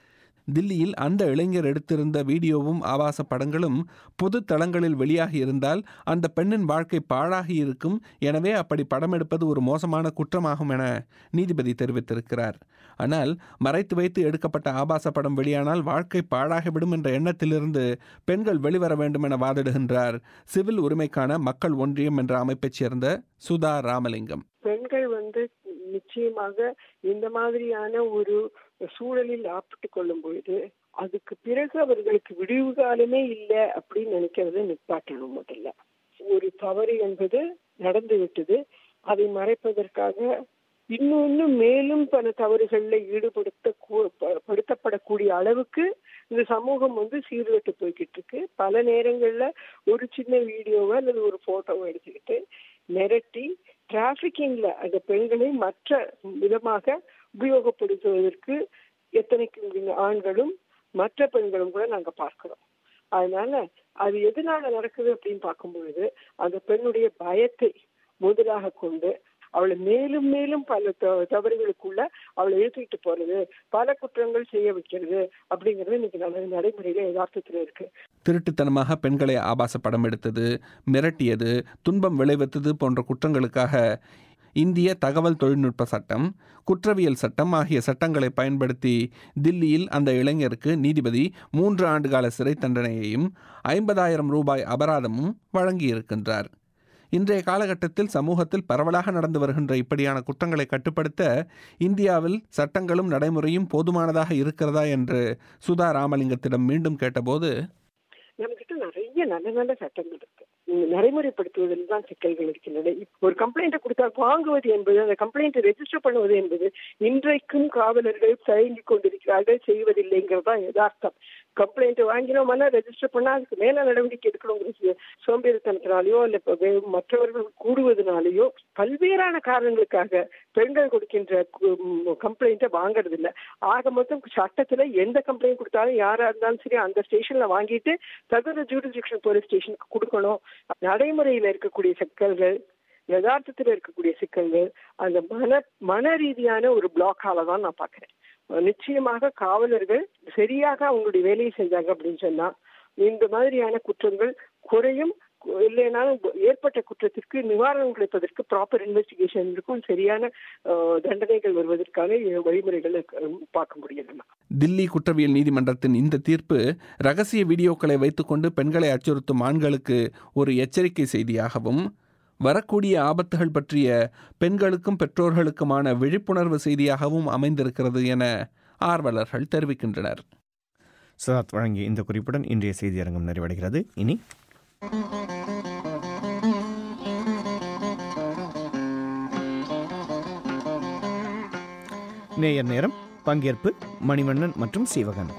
தில்லியில் அந்த இளைஞர் எடுத்திருந்த வீடியோவும் ஆபாச படங்களும் பொது தளங்களில் வெளியாகி இருந்தால் அந்த பெண்ணின் வாழ்க்கை பாழாகி இருக்கும். எனவே அப்படி படம் எடுப்பது ஒரு மோசமான குற்றமாகும் என நீதிபதி தெரிவித்திருக்கிறார். ஆனால் மறைத்து வைத்து எடுக்கப்பட்ட ஆபாச படம் வெளியானால் வாழ்க்கை பாழாகிவிடும் என்ற எண்ணத்திலிருந்து பெண்கள் வெளிவர வேண்டும் என வாதிடுகின்றார் சிவில் உரிமைக்கான மக்கள் ஒன்றியம் என்ற அமைப்பைச் சேர்ந்த சுதா ராமலிங்கம். பெண்கள் நிச்சயமாக இந்த மாதிரியான ஒரு சூழலில் ஆப்பிட்டு கொள்ளும் பொழுது அதுக்கு பிறகு அவர்களுக்கு விடிவு காலமே இல்லை அப்படின்னு நினைக்கிறத நிப்பாட்டணும். முதல்ல ஒரு தவறு என்பது நடந்து விட்டது, அதை மறைப்பதற்காக இன்னும் மேலும் பல தவறுகளில் ஈடுபடுத்தப்படக்கூடிய அளவுக்கு இந்த சமூகம் சீர்கெட்டு போய்கிட்டு இருக்கு. பல நேரங்கள்ல ஒரு சின்ன வீடியோவை அல்லது ஒரு போட்டோவை எடுத்துக்கிட்டு மிரட்டி டிராபிகிங்ல அந்த பெண்களை மற்ற விதமாக உபயோகப்படுத்துவதற்கு எத்தனைக்கு ஆண்களும் மற்ற பெண்களும் கூட நாங்க பார்க்கிறோம். அதனால அது எதனால நடக்குது அப்படின்னு பார்க்கும்பொழுது அந்த பெண்ணுடைய பயத்தை முதலாக கொண்டு அவளை மேலும் மேலும் பல தவறுகளுக்குள்ள அவளை இழுத்துக்கிட்டு போறது, பல குற்றங்கள் செய்ய வைக்கிறது அப்படிங்கிறது இன்னைக்கு நடைமுறையில யதார்த்தத்துல இருக்கு. திருட்டுத்தனமாக பெண்களை ஆபாச படம் எடுத்தது, மிரட்டியது, துன்பம் விளைவித்தது போன்ற குற்றங்களுக்காக இந்திய தகவல் தொழில்நுட்ப சட்டம், குற்றவியல் சட்டம் ஆகிய சட்டங்களை பயன்படுத்தி தில்லியில் அந்த இளைஞருக்கு நீதிபதி 3 ஆண்டுகால சிறை தண்டனையையும் 50,000 ரூபாய் அபராதமும் வழங்கியிருக்கின்றார். இன்றைய காலகட்டத்தில் சமூகத்தில் பரவலாக நடந்து வருகின்ற இப்படியான குற்றங்களை கட்டுப்படுத்த இந்தியாவில் சட்டங்களும் நடைமுறையும் போதுமானதாக இருக்கிறதா என்று சுதா ராமலிங்கத்திடம் மீண்டும் கேட்டபோது, நம்மகிட்ட நிறைய நல்ல சட்டங்கள் இருக்கு, நடைமுறைப்படுத்துவதில் தான் சிக்கல்கள் இருக்கின்றன. ஒரு கம்ப்ளைண்ட் கொடுத்தா வாங்குவது என்பது, அந்த கம்ப்ளைண்ட் ரெஜிஸ்டர் பண்ணுவது என்பது இன்றைக்கும் காவலர்கள் தயங்கி கொண்டிருக்கிறார்கள், செய்வதில்லைங்கிறதா யதார்த்தம். கம்ப்ளைண்ட் வாங்கினோம்னா ரெஜிஸ்டர் பண்ணா அதுக்கு மேல நடவடிக்கை எடுக்கணுங்கிற சோம்பேறித்தனத்தினாலேயோ இல்ல மற்றவர்கள் கூடுவதனாலேயோ பல்வேறான காரணங்களுக்காக பெண்கள் கொடுக்கின்ற கம்ப்ளைண்ட்டை வாங்கறது இல்லை. ஆக மொத்தம் சட்டத்துல எந்த கம்ப்ளைண்ட் கொடுத்தாலும் யாரா இருந்தாலும் சரி அந்த ஸ்டேஷன்ல வாங்கிட்டு தகுந்த ஜூரிஸ்டிக்ஷன் போலீஸ் ஸ்டேஷனுக்கு கொடுக்கணும். நடைமுறையில இருக்கக்கூடிய சிக்கல்கள், யதார்த்தத்தில் இருக்கக்கூடிய சிக்கல்கள் அந்த மன ரீதியான ஒரு பிளாக்கால தான் நான் பாக்குறேன். நிச்சயமாக காவலர்கள் சரியாக அவங்களுடைய வேலையை செஞ்சாங்க அப்படின்னு சொன்னா இந்த மாதிரியான குற்றங்கள் குறையும். இல்லைனாலும் ஏற்பட்ட குற்றத்திற்கு நிவாரணம் கிடைப்பதற்கு ப்ராப்பர் இன்வெஸ்டிகேஷன் இருக்கும், சரியான தண்டனைகள் வருவதற்கான வழிமுறைகளை பார்க்க முடியும். தில்லி குற்றவியல் நீதிமன்றத்தின் இந்த தீர்ப்பு ரகசிய வீடியோக்களை வைத்துக்கொண்டு பெண்களை அச்சுறுத்தும் ஆண்களுக்கு ஒரு எச்சரிக்கை செய்தியாகவும், வரக்கூடிய ஆபத்துகள் பற்றிய பெண்களுக்கும் பெற்றோர்களுக்குமான விழிப்புணர்வு செய்தியாகவும் அமைந்திருக்கிறது என ஆர்வலர்கள் தெரிவிக்கின்றனர். சதாத் வழங்கிய இந்த குறிப்புடன் இன்றைய செய்தியரங்கம் நிறைவடைகிறது. இனி நேயர் நேரம். பங்கேற்பு மணிவண்ணன் மற்றும் சீவகன்.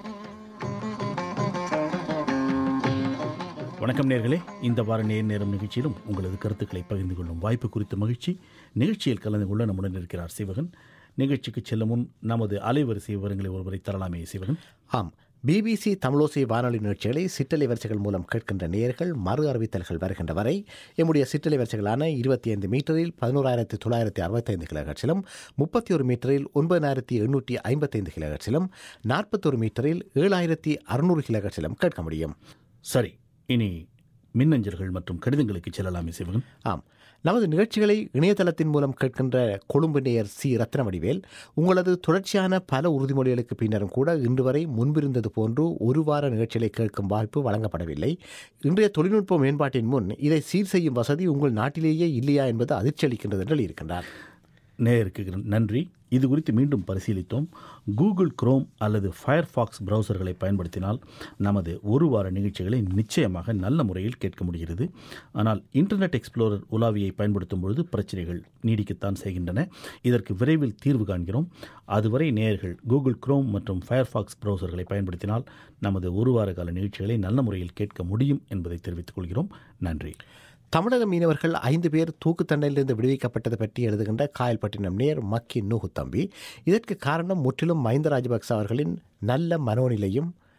வணக்கம் நேர்களே. இந்த வார நேரம் நிகழ்ச்சியிலும் உங்களது கருத்துக்களை பகிர்ந்து கொள்ளும் வாய்ப்பு குறித்த மகிழ்ச்சி. நிகழ்ச்சியில் கலந்து கொள்ள நம்முடன் இருக்கிறார் சிவகன். நிகழ்ச்சிக்கு செல்ல முன் நமது அலைவரிசை விவரங்களை ஒருவரை தரலாமே சிவகன்? ஆம், பிபிசி தமிழோசை வானொலி நிகழ்ச்சிகளை சிற்றலை வரிசைகள் மூலம் கேட்கின்ற நேயர்கள் மறு அறிவித்தல்கள் வருகின்ற வரை எம்முடைய சிற்றலை வரிசைகளான 25 மீட்டரில் 11,965 கிலோஹெர்ட்ஸிலும், 31 மீட்டரில் 9,855 கிலோஹெர்ட்ஸிலும், 41 மீட்டரில் 7,600 கிலோஹெர்ட்ஸிலும் கேட்க முடியும். சரி, இனி மின்னஞ்சல்கள் மற்றும் கடிதங்களுக்கு செல்லலாமே சிவகன்? ஆம், நமது நிகழ்ச்சிகளை இணையதளத்தின் மூலம் கேட்கின்ற கொழும்பு நேயர் சி ரத்னவடிவேல், உங்களது தொடர்ச்சியான பல உறுதிமொழிகளுக்கு பின்னரும் கூட இன்று வரை முன்பிருந்தது போன்று ஒரு வார நிகழ்ச்சிகளை கேட்கும் வாய்ப்பு வழங்கப்படவில்லை. இன்றைய தொழில்நுட்ப மேம்பாட்டின் முன் இதை சீர் செய்யும் வசதி உங்கள் நாட்டிலேயே இல்லையா என்பது அதிர்ச்சி அளிக்கின்றது என்று இருக்கின்றார். நேயருக்கு நன்றி. இது குறித்து மீண்டும் பரிசீலித்தோம். கூகுள் குரோம் அல்லது ஃபயர்ஃபாக்ஸ் பிரவுசர்களை பயன்படுத்தினால் நமது ஒரு வார நிகழ்ச்சிகளை நிச்சயமாக நல்ல முறையில் கேட்க முடிகிறது. ஆனால் இன்டர்நெட் எக்ஸ்ப்ளோரர் உலாவியை பயன்படுத்தும் பொழுது பிரச்சனைகள் நீடிக்கத்தான் செய்கின்றன. இதற்கு விரைவில் தீர்வு காண்கிறோம். அதுவரை நேயர்கள் கூகுள் குரோம் மற்றும் ஃபயர்ஃபாக்ஸ் பிரவுசர்களை பயன்படுத்தினால் நமது ஒரு வார கால நிகழ்ச்சிகளை நல்ல முறையில் கேட்க முடியும் என்பதை தெரிவித்துக் கொள்கிறோம். நன்றி. தமிழக மீனவர்கள் 5 பேர் தூக்கு தண்டனையிலிருந்து விடுவிக்கப்பட்டது பற்றி எழுதுகின்ற காயல்பட்டினம் நேர் மக்கி நூகு தம்பி, இதற்கு காரணம் முற்றிலும் மஹிந்த ராஜபக்ச அவர்களின் நல்ல மனோநிலையும்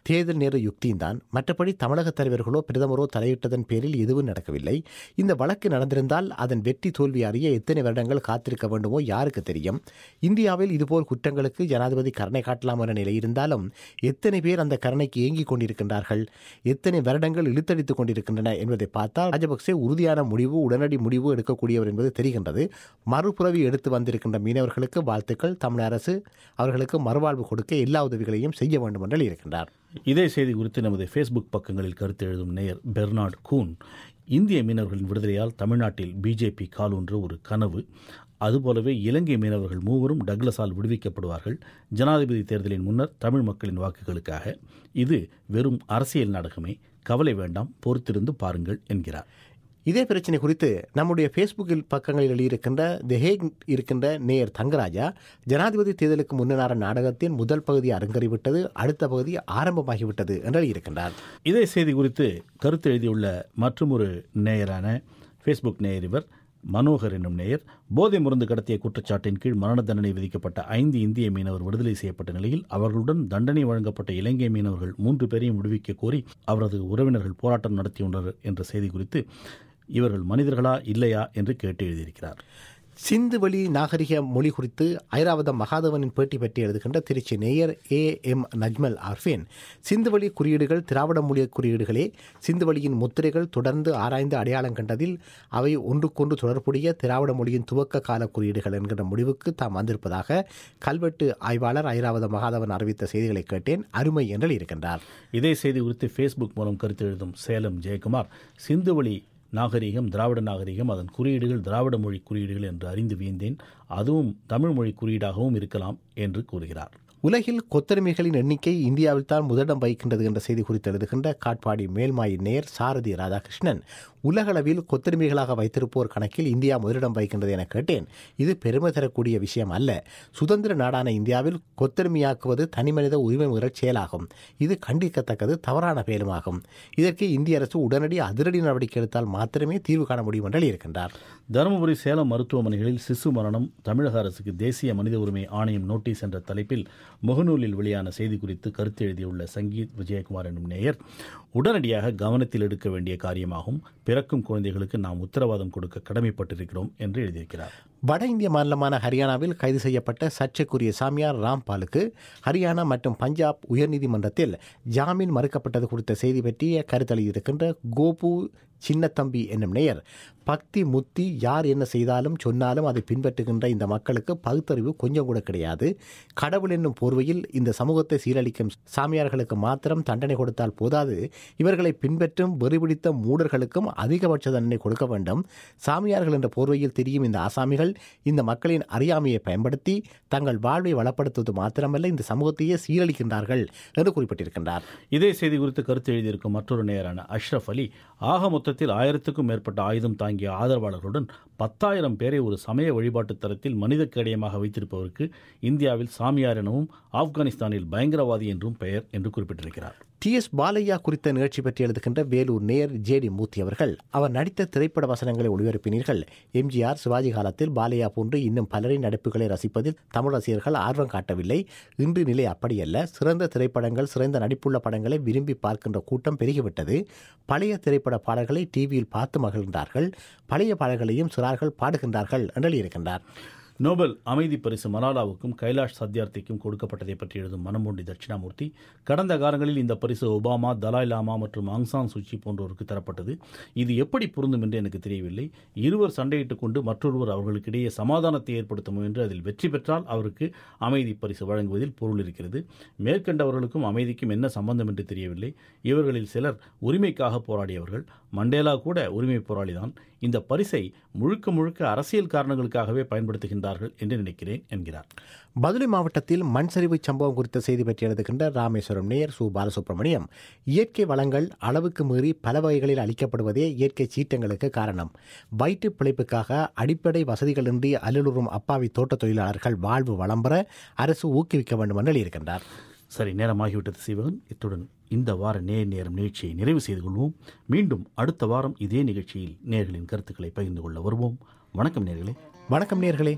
தேர்தல் நேர யுக்தியும்தான். மற்றபடி தமிழக தலைவர்களோ பிரதமரோ தலையிட்டதன் பேரில் எதுவும் நடக்கவில்லை. இந்த வழக்கு நடந்திருந்தால் அதன் வெற்றி தோல்வி அறிய எத்தனை வருடங்கள் காத்திருக்க வேண்டுமோ யாருக்கு தெரியும். இந்தியாவில் இதுபோல் குற்றங்களுக்கு ஜனாதிபதி கருணை காட்டலாம் என்ற நிலை இருந்தாலும் எத்தனை பேர் அந்த கருணைக்கு ஏங்கிக் கொண்டிருக்கின்றார்கள், எத்தனை வருடங்கள் இழுத்தடித்துக் கொண்டிருக்கின்றன என்பதை பார்த்தால் ராஜபக்சே உறுதியான முடிவு, உடனடி முடிவு எடுக்கக்கூடியவர் என்பது தெரிகின்றது. மறுபுறவி எடுத்து வந்திருக்கின்ற மீனவர்களுக்கு வாழ்த்துக்கள். தமிழ் அரசு அவர்களுக்கு மறுவாழ்வு கொடுக்க எல்லா உதவிகளையும் செய்ய வேண்டும் என்று இருக்கின்றார். இதே செய்தி குறித்து நமது ஃபேஸ்புக் பக்கங்களில் கருத்து எழுதும் நேயர் பெர்னார்ட் கூன், இந்திய மீனவர்களின் விடுதலையால் தமிழ்நாட்டில் பிஜேபி காலூன்ற ஒரு கனவு. அதுபோலவே இலங்கை மீனவர்கள் மூவரும் டக்ளஸால் விடுவிக்கப்படுவார்கள். ஜனாதிபதி தேர்தலின் முன்னர் தமிழ் மக்களின் வாக்குகளுக்காக. இது வெறும் அரசியல் நாடகமே, கவலை வேண்டாம், பொறுத்திருந்து பாருங்கள் என்கிறார். இதே பிரச்சனை குறித்து நம்முடைய ஃபேஸ்புக்கில் பக்கங்களில் எழுதியிருக்கின்ற தி ஹேக் இருக்கின்ற நேயர் தங்கராஜா, ஜனாதிபதி தேர்தலுக்கு முன்னான நாடகத்தின் முதல் பகுதி அரங்கேறிவிட்டது, அடுத்த பகுதி ஆரம்பமாகிவிட்டது என்று எழுதியிருக்கின்றார். இதே செய்தி குறித்து கருத்து எழுதியுள்ள மற்றொரு நேயரான ஃபேஸ்புக் நேயர் இவர் மனோகர் என்னும் நேயர், போதை மருந்து கடத்திய குற்றச்சாட்டின் கீழ் மரண தண்டனை விதிக்கப்பட்ட 5 இந்திய மீனவர் விடுதலை செய்யப்பட்ட நிலையில் அவர்களுடன் தண்டனை வழங்கப்பட்ட இலங்கை மீனவர்கள் 3 பேரையும் விடுவிக்க கோரி அவரது உறவினர்கள் போராட்டம் நடத்தியுள்ளனர் என்ற செய்தி குறித்து இவர்கள் மனிதர்களா இல்லையா என்று கேட்டு எழுதியிருக்கிறார். சிந்துவெளி நாகரிக மொழி குறித்து ஐராவதம் மகாதேவனின் பேட்டி பற்றி எழுதுகின்ற திருச்சி நேயர் AM நஜ்மல் ஆர்ஃபின், சிந்துவெளி குறியீடுகள் திராவிட மொழி குறியீடுகளே. சிந்துவெளியின் முத்திரைகள் தொடர்ந்து ஆராய்ந்து அடையாளம் கண்டதில் அவை ஒன்றுக்கொன்று தொடர்புடைய திராவிட மொழியின் துவக்க கால குறியீடுகள் என்கிற முடிவுக்கு தாம் வந்திருப்பதாக கல்வெட்டு ஆய்வாளர் ஐராவதம் மகாதேவன் அறிவித்த செய்திகளை கேட்டேன், அருமை என்று இருக்கின்றார். இதே செய்தி குறித்து ஃபேஸ்புக் மூலம் கருத்து எழுதும் சேலம் ஜெயக்குமார், சிந்துவெளி நாகரிகம் திராவிட நாகரிகம், அதன் குறியீடுகள் திராவிட மொழி குறியீடுகள் என்று அறிந்து வியந்தேன். அதுவும் தமிழ் மொழி குறியீடாகவும் இருக்கலாம் என்று கூறுகிறார். உலகில் கொத்தடிமைகளின் எண்ணிக்கை இந்தியாவில் தான் முதலிடம் வகிக்கின்றது என்ற செய்தி குறித்து எழுதுகின்ற காட்பாடி மேல்மாயின் நேர் சாரதி ராதாகிருஷ்ணன், உலகளவில் கொத்தடிமைகளாக வைத்திருப்போர் கணக்கில் இந்தியா முதலிடம் வகிக்கின்றது என கேட்டேன். இது பெருமை தரக்கூடிய விஷயம் அல்ல. சுதந்திர நாடான இந்தியாவில் கொத்தடிமையாக்குவது தனிமனித உரிமை மீறல் செயலாகும். இது கண்டிக்கத்தக்கது, தவறான செயலுமாகும். இதற்கு இந்திய அரசு உடனடி அதிரடி நடவடிக்கை எடுத்தால் மாத்திரமே தீர்வு காண முடியும் என்று இருக்கின்றார். தருமபுரி சேலம் மருத்துவமனைகளில் சிசு மரணம், தமிழக அரசுக்கு தேசிய மனித உரிமை ஆணையம் நோட்டீஸ் என்ற தலைப்பில் முகநூலில் வெளியான செய்தி குறித்து கருத்து எழுதியுள்ள சங்கீத் விஜயகுமார் என்னும் நேயர், உடனடியாக கவனத்தில் எடுக்க வேண்டிய காரியமாகும். பிறக்கும் குழந்தைகளுக்கு நாம் உத்தரவாதம் கொடுக்க கடமைப்பட்டிருக்கிறோம் என்று எழுதியிருக்கிறார். வட இந்திய மாநிலமான ஹரியானாவில் கைது செய்யப்பட்ட சர்ச்சைக்குரிய சாமியார் ராம்பாலுக்கு ஹரியானா மற்றும் பஞ்சாப் உயர்நீதிமன்றத்தில் ஜாமீன் மறுக்கப்பட்டது குறித்த செய்தி பற்றிய கருத்தளியிருக்கின்ற கோபு சின்னத்தம்பி என்னும் நேயர், பக்தி முத்தி யார் என்ன செய்தாலும் சொன்னாலும் அதை பின்பற்றுகின்ற இந்த மக்களுக்கு பகுத்தறிவு கொஞ்சம் கூட கிடையாது. கடவுள் என்னும் போர்வையில் இந்த சமூகத்தை சீரழிக்கும் சாமியார்களுக்கு மாத்திரம் தண்டனை கொடுத்தால் போதாது, இவர்களை பின்பற்றும் வெறிபிடித்த மூடர்களுக்கும் அதிகபட்ச தண்டனை கொடுக்க வேண்டும். சாமியார்கள் என்ற போர்வையில் தெரியும் இந்த ஆசாமிகள் இந்த மக்களின் அறியாமையை பயன்படுத்தி தங்கள் வாழ்வை வளப்படுத்துவது மாத்திரமல்ல, இந்த சமூகத்தையே சீரழிக்கின்றார்கள் என்று குறிப்பிட்டிருக்கின்றார். இதே செய்தி குறித்து கருத்து எழுதியிருக்கும் மற்றொரு நேயரான அஷ்ரஃப் அலி, ஆக மொத்தத்தில் 1000க்கும் மேற்பட்ட ஆயுதம் தாங்கிய ஆதரவாளர்களுடன் 10,000 பேரை ஒரு சமய வழிபாட்டு தரத்தில் மனித கேடயமாக வைத்திருப்பவருக்கு இந்தியாவில் சாமியார் எனவும் ஆப்கானிஸ்தானில் பயங்கரவாதி என்றும் பெயர் என்று குறிப்பிட்டிருக்கிறார். TS பாலையா குறித்த நிகழ்ச்சி பற்றி எழுதுகின்ற வேலூர் நேயர் JD மூர்த்தி அவர்கள், அவர் நடித்த திரைப்பட வசனங்களை ஒளிபரப்பினீர்கள். MGR சிவாஜி காலத்தில் பாலையா போன்று இன்னும் பலரின் நடிப்புகளை ரசிப்பதில் தமிழ் ரசிகர்கள் ஆர்வம் காட்டவில்லை. இன்று நிலை அப்படியல்ல. சிறந்த திரைப்படங்கள், சிறந்த நடிப்புள்ள படங்களை விரும்பி பார்க்கின்ற கூட்டம் பெருகிவிட்டது. பழைய திரைப்பட பாடல்களை டிவியில் பார்த்து மகிழ்கின்றார்கள். பழைய பாடல்களையும் சிறார்கள் பாடுகின்றார்கள் என்று இருக்கின்றார். நோபல் அமைதி பரிசு மலாலாவுக்கும் கைலாஷ் சத்யார்த்திக்கும் கொடுக்கப்பட்டதை பற்றி எழுதும் மனமூண்டி தட்சிணாமூர்த்தி, கடந்த காலங்களில் இந்த பரிசு ஒபாமா, தலாய் லாமா மற்றும் ஆங் சான் சூச்சி போன்றோருக்கு தரப்பட்டது. இது எப்படி பொருந்தும் என்று எனக்கு தெரியவில்லை. இருவர் சண்டையிட்டுக் கொண்டு மற்றொருவர் அவர்களுக்கிடையே சமாதானத்தை ஏற்படுத்த முயன்று அதில் வெற்றி பெற்றால் அவருக்கு அமைதி பரிசு வழங்குவதில் பொருள் இருக்கிறது. மேற்கண்டவர்களுக்கும் அமைதிக்கும் என்ன சம்பந்தம் என்று தெரியவில்லை. இவர்களில் சிலர் உரிமைக்காக போராடியவர்கள். மண்டேலா கூட உரிமை போராளிதான். இந்த பரிசை முழுக்க முழுக்க அரசியல் காரணங்களுக்காகவே பயன்படுத்துகின்றார்கள் என்று நினைக்கிறேன் என்கிறார். பதுளை மாவட்டத்தில் மண் சரிவு சம்பவம் குறித்த செய்தி பற்றி எழுதுகின்ற ராமேஸ்வரம் நேயர் சு பாலசுப்ரமணியம், இயற்கை வளங்கள் அளவுக்கு மீறி பல வகைகளில் அளிக்கப்படுவதே இயற்கை சீற்றங்களுக்கு காரணம். வயிற்று பிழைப்புக்காக அடிப்படை வசதிகளின்றி அல்லலுறும் அப்பாவி தோட்ட தொழிலாளர்கள் வாழ்வு வளம்பெற அரசு ஊக்குவிக்க வேண்டும் என்று இருக்கின்றார். சரி, நேரமாகிவிட்டது சீவகன். இத்துடன் இந்த வார நேரம் நிகழ்ச்சியை நிறைவு செய்து கொள்வோம். மீண்டும் அடுத்த வாரம் இதே நிகழ்ச்சியில் நேயர்களின் கருத்துக்களை பகிர்ந்து கொள்ள வருவோம். வணக்கம் நேயர்களே. வணக்கம் நேயர்களே.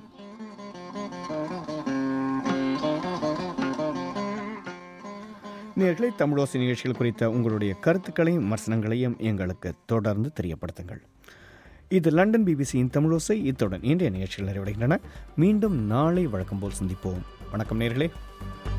நேயர்களே, தமிழோசை நிகழ்ச்சிகள் குறித்த உங்களுடைய கருத்துக்களையும் விமர்சனங்களையும் எங்களுக்கு தொடர்ந்து தெரியப்படுத்துங்கள். இது லண்டன் பிபிசியின் தமிழோசை. இத்துடன் இன்றைய நிகழ்ச்சிகள் நிறைவடைகின்றன. மீண்டும் நாளை வழக்கம் போல் சந்திப்போம். வணக்கம் நேயர்களே.